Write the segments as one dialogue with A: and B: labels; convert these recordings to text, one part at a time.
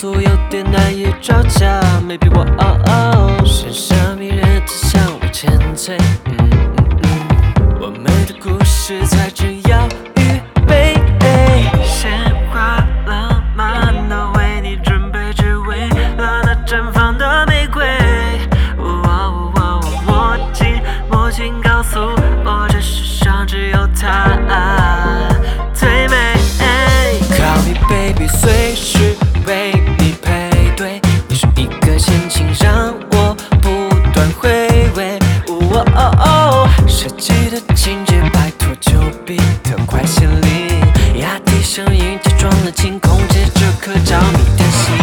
A: 速有点难以招架 ，Maybe 我身上迷人的向我前退。我们的故事才正要预备，鲜花浪漫地为你准备，只为了那绽放的玫瑰。墨镜告诉我，这世上只有她最美。Call me baby， 随时为你配对，你是一个陷阱，让我不断回味。设计的情节，拜托就比特快显灵，压低声音，假装冷静，控制这颗着迷的心。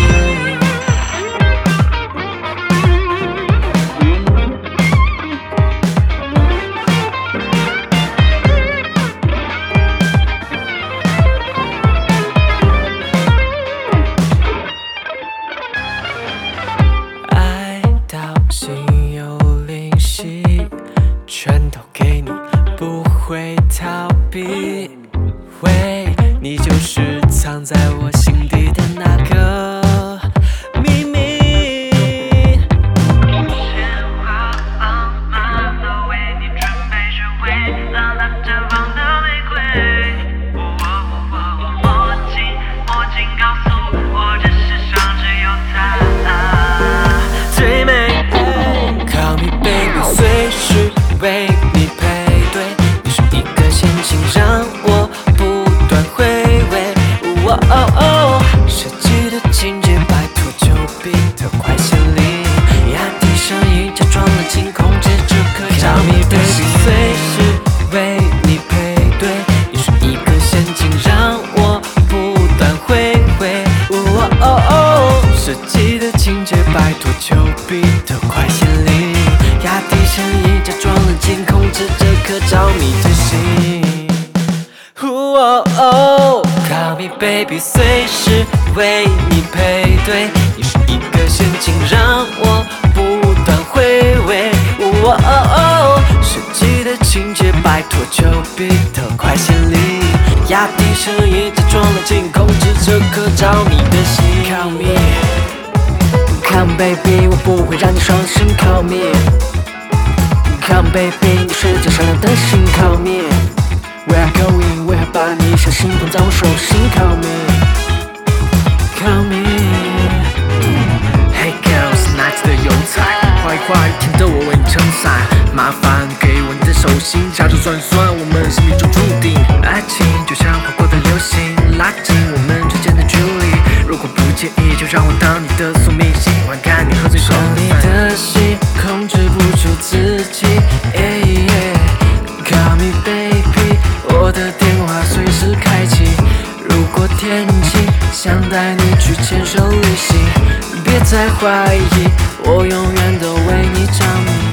A: 心有灵犀，全都给你，不会逃避。你就是藏在我心底的那个秘密。鲜花浪漫地为你准备，是为了那绽放的玫瑰。墨镜告诉我，这世上只有她最美。随时为你配对，你是一个陷阱，让我不断回味。设计的情节，拜托就比特快显灵，压低声音，假装冷静，控制这颗着迷的心。随时为你配对，你是一个陷阱，让我不断回味。设计的情节，拜托就比特快显灵，压低声音，假装冷静，控制这颗着迷的心。Call me baby， 随时为你配对，你是一个陷阱，让我不断回味。设计的情节，拜托就比特快显灵，压低声音，假装冷静，控制这颗着迷的心。Call me。Come baby， 我不会让你伤心。Call me，Come baby， 你是最善良的心。Call me，Where I'm going， 我要把你小心捧在我手心。Call me，Call me。Hey girls， 哪次的油菜，坏话一天都我为你撑伞，麻烦给我你的手心，掐指算算，我们是命中注定。爱情就像划过的流星，拉近我们之间的距离。如果不介意，就让我当你的宿命，喜欢看你喝醉后你的心，控制不住自己。Call me baby， 我的电话随时开启。如果天气想带你去牵手旅行，别再怀疑，我永远都为你着迷。